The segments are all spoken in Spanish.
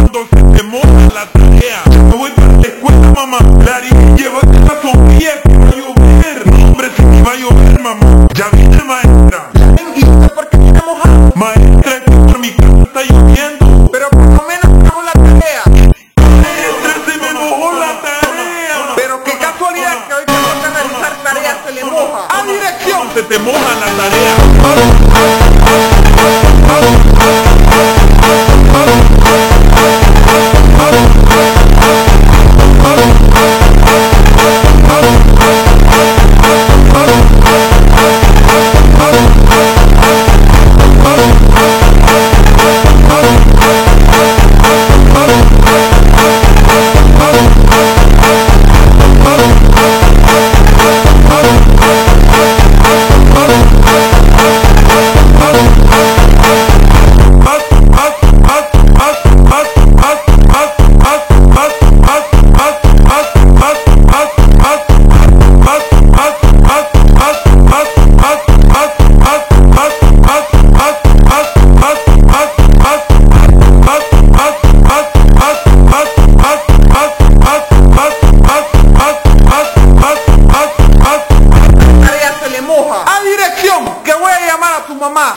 cuando se te moja la tarea. Me voy para la escuela, mamá. Larry, llévate esa sombrilla que va a llover. No, hombre, si me va a llover, mamá. Ya viene, maestra. ¿Y usted por qué viene mojado? Maestra, es que por mi casa está lloviendo. Pero por lo menos trajo la tarea. Maestra, se me mojó la tarea. Pero qué casualidad que hoy que toca realizar tareas se le moja. ¡A dirección! Se te moja la tarea. ¡A dirección! Que voy a llamar a tu mamá.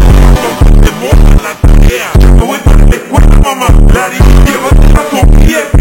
Me voy para la escuela, mamá. Larry, llévate esa sombrilla.